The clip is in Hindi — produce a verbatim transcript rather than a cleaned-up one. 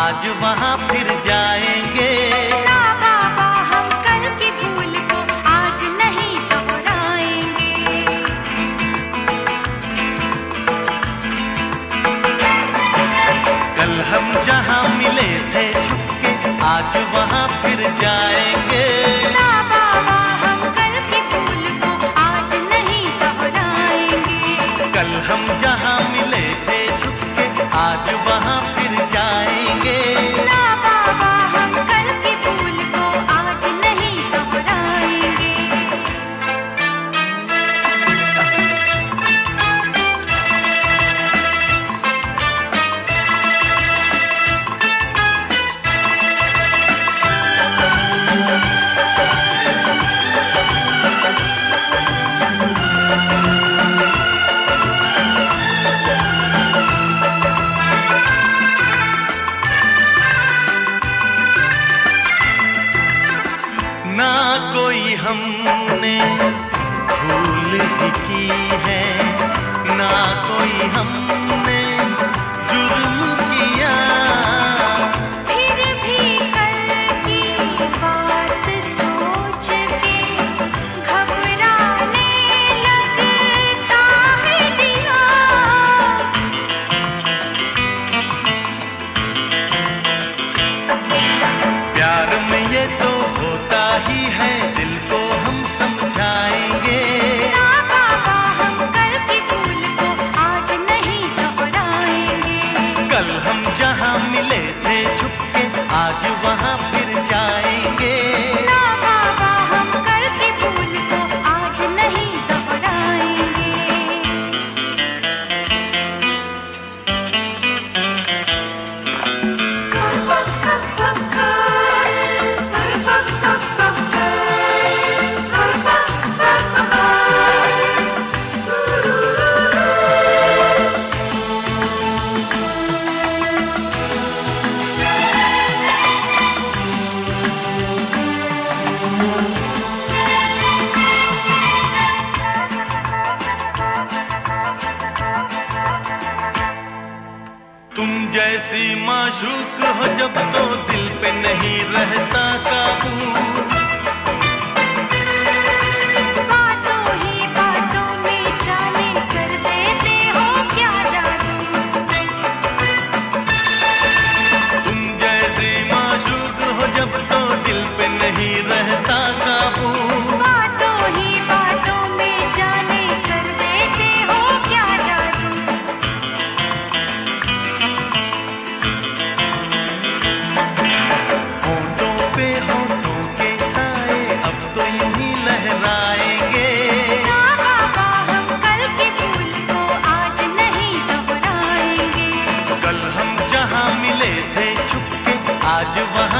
आज वहाँ फिर जाएंगे। ना बाबा हम कल की भूल को आज नहीं दोहराएंगे। कल हम जहाँ मिले थे छुपके आज वहाँ फिर जाएंगे। ना बाबा हम कल की भूल को आज नहीं दोहराएंगे। कल हम जहाँ मिले थे छुपके आज वहाँ फिर जाएंगे। ना बाबा हम कल की भूल को आज नहीं दोहराएंगे। ना कोई हमने भूल ही की है, ना कोई हमने जुर्म किया। फिर भी कल की बात सोच के घबराने लगता है जिया। प्यार में ये तो होता ही है, दिल को हम समझाएंगे। ना बाबा हम कल की भूल को आज नहीं दोहराएंगे। कल हम जहाँ मिले थे छुपके आज वहाँ फिर जाएंगे। ना बाबा हम कल की भूल को आज नहीं दोहराएंगे। तुम जैसी माशूक हो जब तो दिल पे नहीं रहता काबू। बातों ही बातों में जाने कर देते हो क्या जादू। तुम जैसी माशूक हो जब तो दिल पे नहीं रहता काबू। बातों ही बातों में जाने कर देते हो क्या जादू। होठों पे होठों के साए अब तो यूं ही लहराएंगे। ना बाबा हम कल की भूल को आज नहीं दोहराएंगे। कल हम जहाँ मिले थे छुपके आज वहाँ